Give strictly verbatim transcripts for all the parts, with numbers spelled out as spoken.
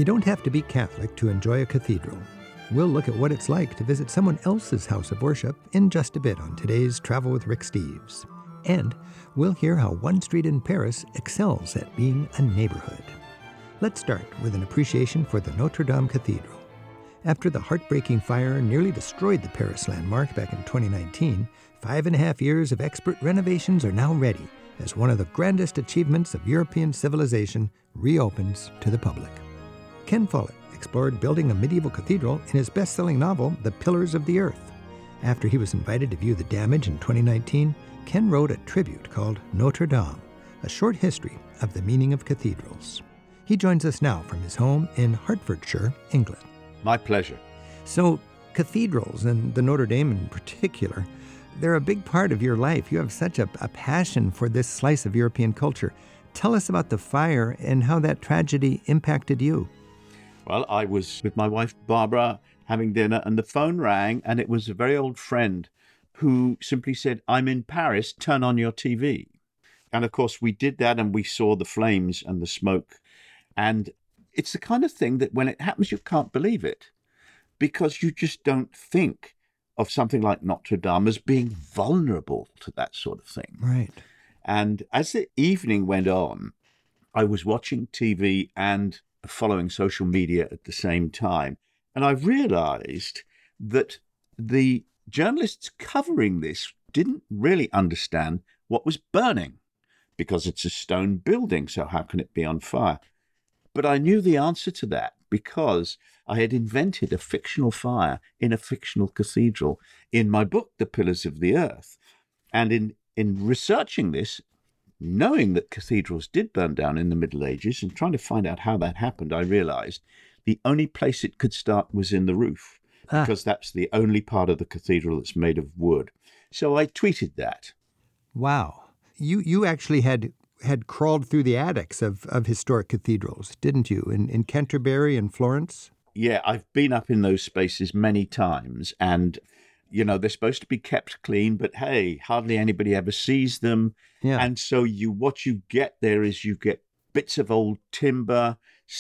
You don't have to be Catholic to enjoy a cathedral. We'll look at what it's like to visit someone else's house of worship in just a bit on today's Travel with Rick Steves. And we'll hear how one street in Paris excels at being a neighborhood. Let's start with an appreciation for the Notre Dame Cathedral. After the heartbreaking fire nearly destroyed the Paris landmark back in twenty nineteen, five and a half years of expert renovations are now ready as one of the grandest achievements of European civilization reopens to the public. Ken Follett explored building a medieval cathedral in his best-selling novel, The Pillars of the Earth. After he was invited to view the damage in twenty nineteen, Ken wrote a tribute called Notre Dame, a short history of the meaning of cathedrals. He joins us now from his home in Hertfordshire, England. My pleasure. So, cathedrals, and the Notre Dame in particular, they're a big part of your life. You have such a, a passion for this slice of European culture. Tell us about the fire and how that tragedy impacted you. Well, I was with my wife, Barbara, having dinner, and the phone rang, and it was a very old friend who simply said, "I'm in Paris, turn on your T V." And of course, we did that, and we saw the flames and the smoke. And it's the kind of thing that when it happens, you can't believe it, because you just don't think of something like Notre Dame as being vulnerable to that sort of thing. Right. And as the evening went on, I was watching T V and following social media at the same time. And I realized that the journalists covering this didn't really understand what was burning, because it's a stone building, so how can it be on fire? But I knew the answer to that because I had invented a fictional fire in a fictional cathedral in my book, The Pillars of the Earth. And in, in researching this, knowing that cathedrals did burn down in the Middle Ages and trying to find out how that happened, I realized the only place it could start was in the roof, ah. because that's the only part of the cathedral that's made of wood. So I tweeted that. Wow. You you actually had had crawled through the attics of, of historic cathedrals, didn't you, in, in Canterbury and Florence? Yeah, I've been up in those spaces many times, and you know, they're supposed to be kept clean, but hey, hardly anybody ever sees them. Yeah. And so you, what you get there is you get bits of old timber,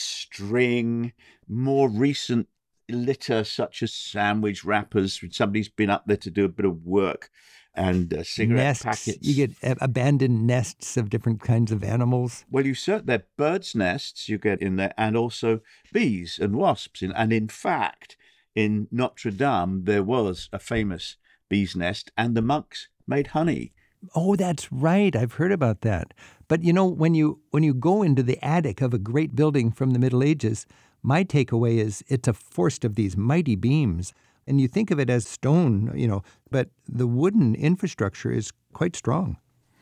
string, more recent litter such as sandwich wrappers. Somebody's been up there to do a bit of work, and uh, cigarette nests. packets. You get uh, abandoned nests of different kinds of animals. Well, you cert they're birds' nests you get in there, and also bees and wasps. And in fact, in Notre Dame, there was a famous bee's nest, and the monks made honey. Oh, that's right. I've heard about that. But you know, when you when you go into the attic of a great building from the Middle Ages, my takeaway is it's a forest of these mighty beams. And you think of it as stone, you know, but the wooden infrastructure is quite strong.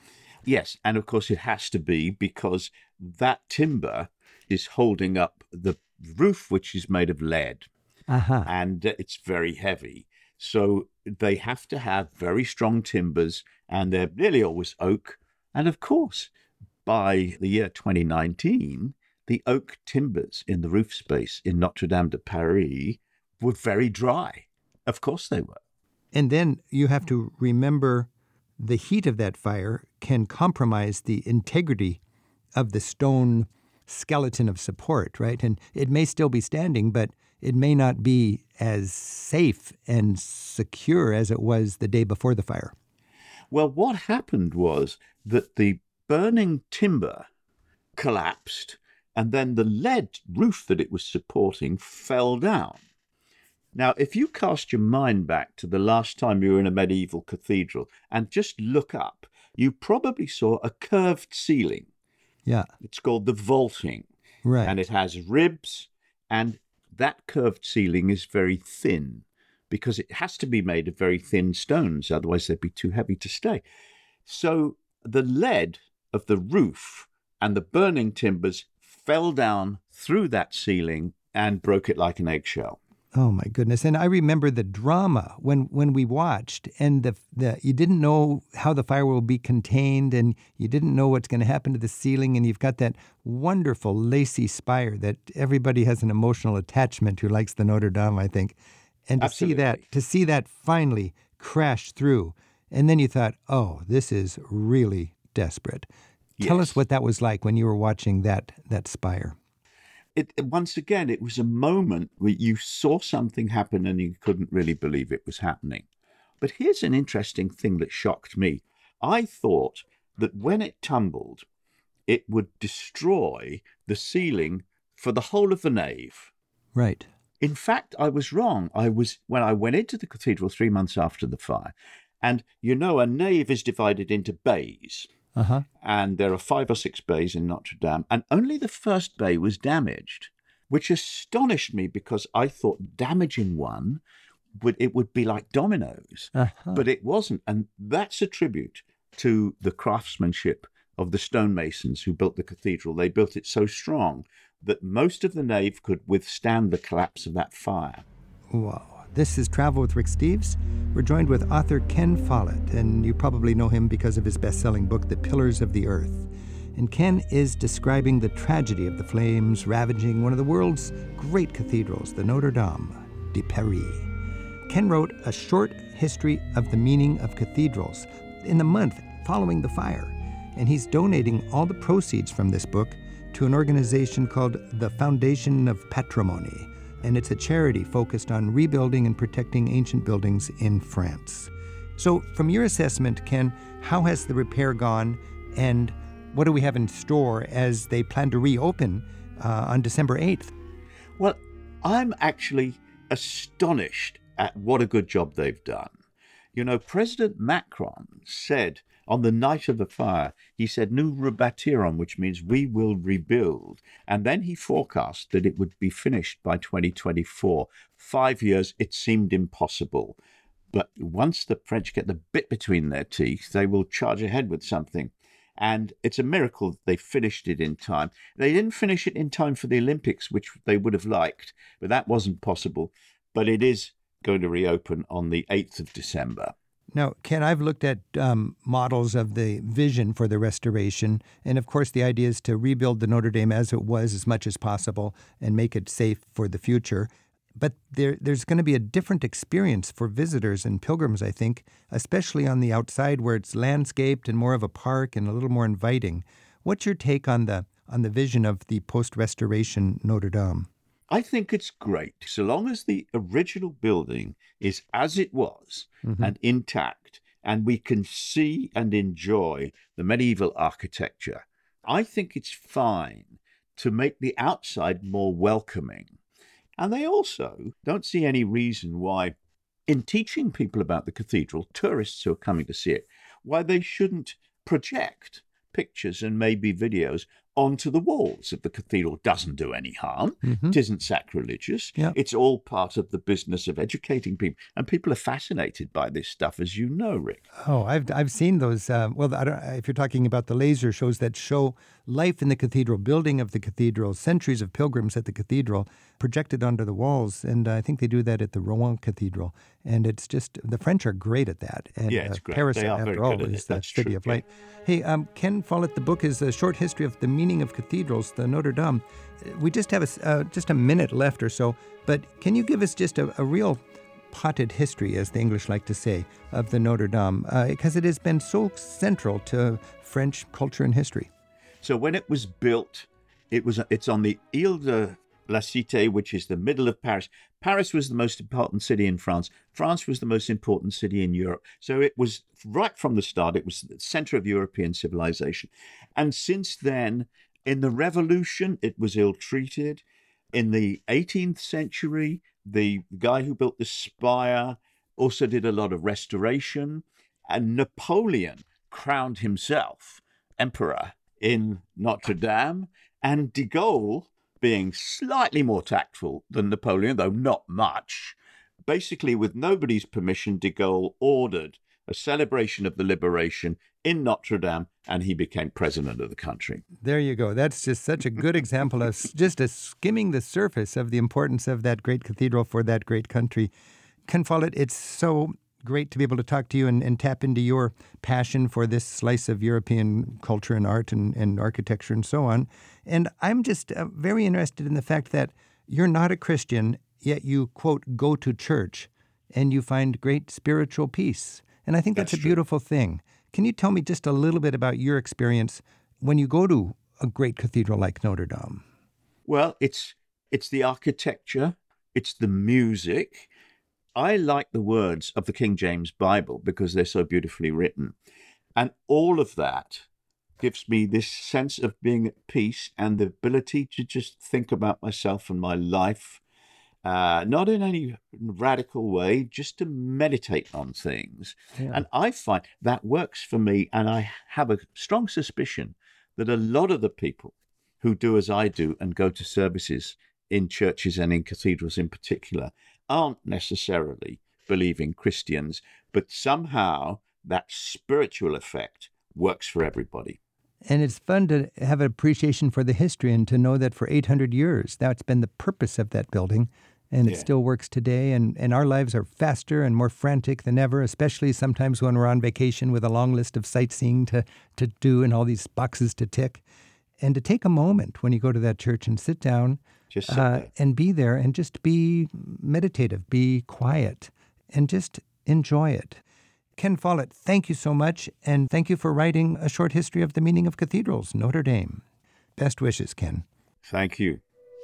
Yes, and of course it has to be, because that timber is holding up the roof, which is made of lead. Uh-huh. And it's very heavy. So they have to have very strong timbers, and they're nearly always oak. And of course, by the year twenty nineteen, the oak timbers in the roof space in Notre Dame de Paris were very dry. Of course they were. And then you have to remember the heat of that fire can compromise the integrity of the stone skeleton of support, right? And it may still be standing, but it may not be as safe and secure as it was the day before the fire. Well, what happened was that the burning timber collapsed, and then the lead roof that it was supporting fell down. Now, if you cast your mind back to the last time you were in a medieval cathedral and just look up, you probably saw a curved ceiling. Yeah. It's called the vaulting. Right. And it has ribs, and that curved ceiling is very thin because it has to be made of very thin stones, otherwise they'd be too heavy to stay. So the lead of the roof and the burning timbers fell down through that ceiling and broke it like an eggshell. Oh, my goodness. And I remember the drama when, when we watched, and the, the you didn't know how the fire will be contained, and you didn't know what's going to happen to the ceiling, and you've got that wonderful lacy spire that everybody has an emotional attachment who likes the Notre Dame, I think. And to Absolutely. see that to see that finally crash through, and then you thought, oh, this is really desperate. Tell Yes. us what that was like when you were watching that that spire. it once again, it was a moment where you saw something happen and you couldn't really believe it was happening. But here's an interesting thing that shocked me. I thought that when it tumbled, it would destroy the ceiling for the whole of the nave. Right. In fact, I was wrong. I was when I went into the cathedral three months after the fire, and you know, a nave is divided into bays. Uh-huh. And there are five or six bays in Notre Dame, and only the first bay was damaged, which astonished me because I thought damaging one would it would be like dominoes, Uh-huh. but it wasn't, and that's a tribute to the craftsmanship of the stonemasons who built the cathedral. They built it so strong that most of the nave could withstand the collapse of that fire. Wow. This is Travel with Rick Steves. We're joined with author Ken Follett, and you probably know him because of his best-selling book, The Pillars of the Earth. And Ken is describing the tragedy of the flames ravaging one of the world's great cathedrals, the Notre Dame de Paris. Ken wrote a short history of the meaning of cathedrals in the month following the fire, and he's donating all the proceeds from this book to an organization called the Foundation of Patrimony, and it's a charity focused on rebuilding and protecting ancient buildings in France. So from your assessment, Ken, how has the repair gone, and what do we have in store as they plan to reopen uh, on December eighth? Well, I'm actually astonished at what a good job they've done. You know, President Macron said on the night of the fire, he said, "Nous rebâtirons," which means we will rebuild. And then he forecast that it would be finished by twenty twenty-four. Five years, it seemed impossible. But once the French get the bit between their teeth, they will charge ahead with something. And it's a miracle that they finished it in time. They didn't finish it in time for the Olympics, which they would have liked, but that wasn't possible. But it is going to reopen on the eighth of December. Now, Ken, I've looked at um, models of the vision for the restoration, and of course the idea is to rebuild the Notre Dame as it was as much as possible and make it safe for the future. But there, there's going to be a different experience for visitors and pilgrims, I think, especially on the outside where it's landscaped and more of a park and a little more inviting. What's your take on the on the vision of the post-restoration Notre Dame? I think it's great, so long as the original building is as it was mm-hmm. and intact, and we can see and enjoy the medieval architecture. I think it's fine to make the outside more welcoming. And they also don't see any reason why, in teaching people about the cathedral, tourists who are coming to see it, why they shouldn't project pictures and maybe videos onto the walls of the cathedral. Doesn't do any harm. Mm-hmm. It isn't sacrilegious. Yep. It's all part of the business of educating people. And people are fascinated by this stuff, as you know, Rick. Oh, I've I've seen those. Uh, well, I don't, if you're talking about the laser shows that show life in the cathedral, building of the cathedral, centuries of pilgrims at the cathedral projected onto the walls. And I think they do that at the Rouen Cathedral. And it's just, the French are great at that. And yeah, it's uh, great. Paris, they are after all, is the city of light. Hey, um, Ken Follett, the book is A Short History of the Meaning of Cathedrals, the Notre Dame. We just have a, uh, just a minute left or so, but can you give us just a, a real potted history, as the English like to say, of the Notre Dame? Because uh, it has been so central to French culture and history. So when it was built, it was it's on the Ile de la Cité, which is the middle of Paris. Paris was the most important city in France. France was the most important city in Europe. So it was, right from the start, it was the center of European civilization. And since then, in the Revolution, it was ill-treated. In the eighteenth century, the guy who built the spire also did a lot of restoration. And Napoleon crowned himself emperor in Notre Dame. And de Gaulle, being slightly more tactful than Napoleon, though not much, basically with nobody's permission, de Gaulle ordered a celebration of the liberation in Notre Dame, and he became president of the country. There you go. That's just such a good example of just a skimming the surface of the importance of that great cathedral for that great country. Ken Follett, it's so great to be able to talk to you and, and tap into your passion for this slice of European culture and art and, and architecture and so on. And I'm just uh, very interested in the fact that you're not a Christian, yet you, quote, go to church and you find great spiritual peace. And I think that's, that's a beautiful true. thing. Can you tell me just a little bit about your experience when you go to a great cathedral like Notre Dame? Well, it's it's the architecture, it's the music. I like the words of the King James Bible because they're so beautifully written. And all of that gives me this sense of being at peace and the ability to just think about myself and my life, uh, not in any radical way, just to meditate on things. Yeah. And I find that works for me. And I have a strong suspicion that a lot of the people who do as I do and go to services in churches and in cathedrals in particular aren't necessarily believing Christians, but somehow that spiritual effect works for everybody. And it's fun to have an appreciation for the history and to know that for eight hundred years, that's been the purpose of that building. And it Yeah. still works today. And, and our lives are faster and more frantic than ever, especially sometimes when we're on vacation with a long list of sightseeing to, to do and all these boxes to tick. And to take a moment when you go to that church and sit down Just sit uh, there. and be there and just be meditative, be quiet, and just enjoy it. Ken Follett, thank you so much, and thank you for writing A Short History of the Meaning of Cathedrals, Notre Dame. Best wishes, Ken. Thank you.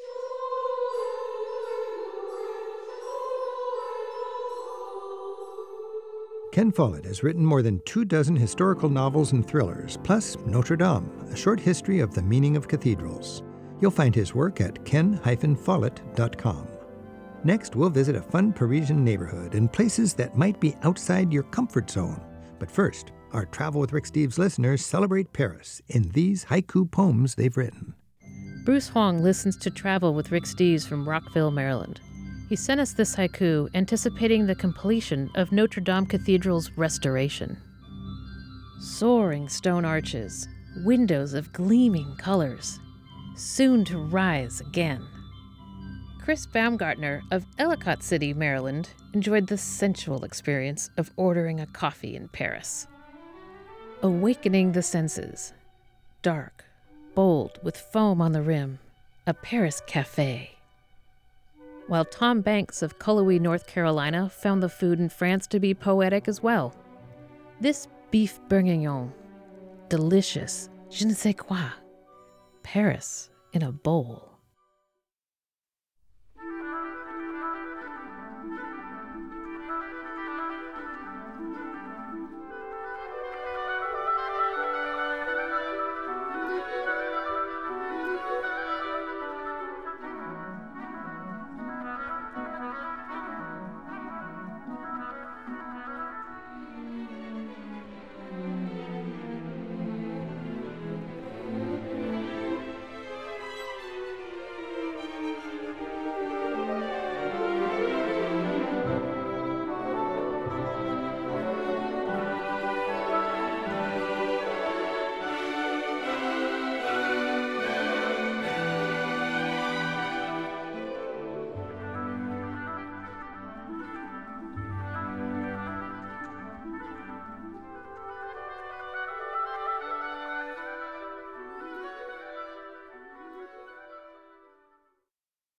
Ken Follett has written more than two dozen historical novels and thrillers, plus Notre Dame, A Short History of the Meaning of Cathedrals. You'll find his work at ken dash follett dot com. Next, we'll visit a fun Parisian neighborhood and places that might be outside your comfort zone. But first, our Travel with Rick Steves listeners celebrate Paris in these haiku poems they've written. Bruce Huang listens to Travel with Rick Steves from Rockville, Maryland. He sent us this haiku anticipating the completion of Notre Dame Cathedral's restoration. Soaring stone arches, windows of gleaming colors, soon to rise again. Chris Baumgartner of Ellicott City, Maryland, enjoyed the sensual experience of ordering a coffee in Paris. Awakening the senses. Dark, bold, with foam on the rim. A Paris cafe. While Tom Banks of Cullowhee, North Carolina, found the food in France to be poetic as well. This beef bourguignon. Delicious. Je ne sais quoi. Paris in a bowl.